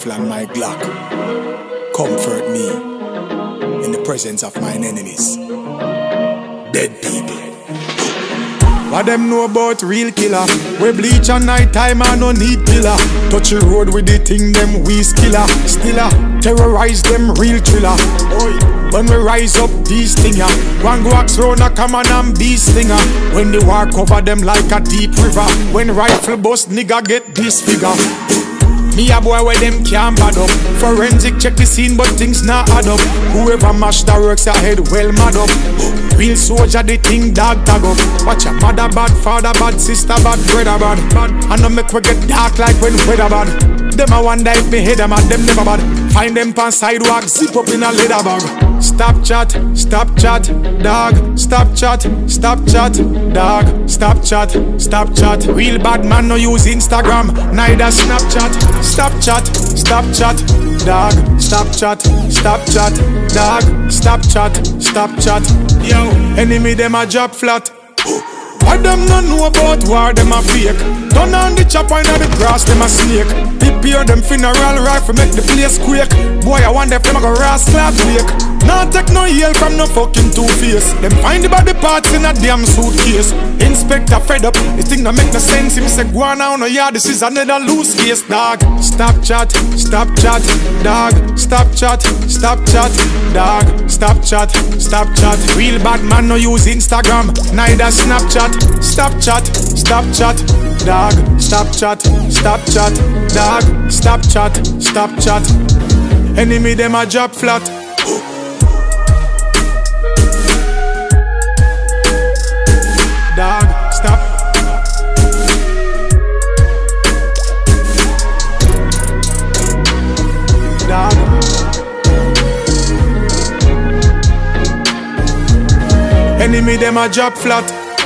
rifle and my Glock. Comfort me in the presence of mine enemies. Dead people. What them know about real killer? We bleach at night time and no need pillar. Touch the road with the thing them we skiller. Stiller, terrorize them real thriller. When we rise up these stinger, one go axe round a common and beast stinger. When the war cover them like a deep river. When rifle bust nigga get this figure. Me a boy where them can't bad up. Forensic check the scene but things not add up. Whoever mash that works ahead well mad up. Real soldier the thing dog tag up. Watch your mother bad, father bad, sister bad, brother bad. I know make we get dark like when weather bad. Them a wonder if me head them at them never bad. Find them pan sidewalk, zip up in a leather bag. Stop chat, dog. Stop chat, dog. Stop chat. Real bad man no use Instagram, neither Snapchat. Stop chat, dog. Stop chat, dog. Stop chat. Yo, enemy them a drop flat. Why them not know about war, them a fake. Turn on the chopper inna the grass, them a snake. Prepare them funeral rifle, make the place quake. Boy, I wonder if them a go rascal wake. Nah take no yell from no fucking two-face. Them find the body parts in a damn suitcase. Inspector fed up, this thing don't make no sense. Him say go on now, no yeah, this is another loose case, dog. Stop chat, dog. Stop chat, dog. Stop chat. Real bad man no use Instagram, neither Snapchat. Stop chat, dog. Stop chat, dog. Stop chat. Enemy them a drop flat. Dog, stop. Dog. Enemy them a drop flat.